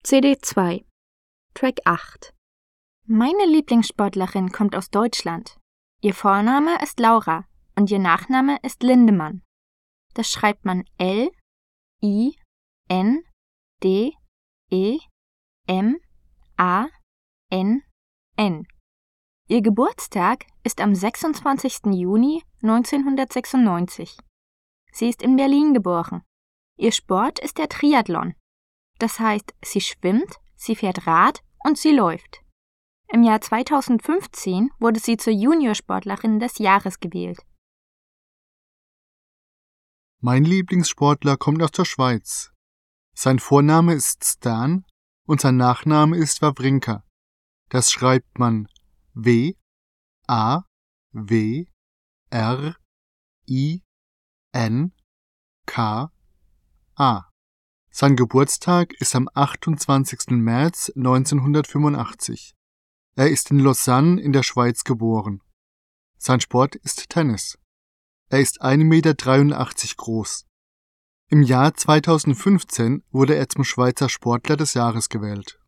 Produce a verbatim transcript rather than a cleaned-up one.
C D zwei, Track acht. Meine Lieblingssportlerin kommt aus Deutschland. Ihr Vorname ist Laura und ihr Nachname ist Lindemann. Das schreibt man L I N D E M A N N. Ihr Geburtstag ist am sechsundzwanzigsten Juni neunzehnhundertsechsundneunzig. Sie ist in Berlin geboren. Ihr Sport ist der Triathlon. Das heißt, sie schwimmt, sie fährt Rad und sie läuft. Im Jahr zweitausendfünfzehn wurde sie zur Juniorsportlerin des Jahres gewählt. Mein Lieblingssportler kommt aus der Schweiz. Sein Vorname ist Stan und sein Nachname ist Wawrinka. Das schreibt man W A W R I N K A. Sein Geburtstag ist am achtundzwanzigsten März neunzehnhundertfünfundachtzig. Er ist in Lausanne in der Schweiz geboren. Sein Sport ist Tennis. Er ist ein Meter dreiundachtzig groß. Im Jahr zweitausendfünfzehn wurde er zum Schweizer Sportler des Jahres gewählt.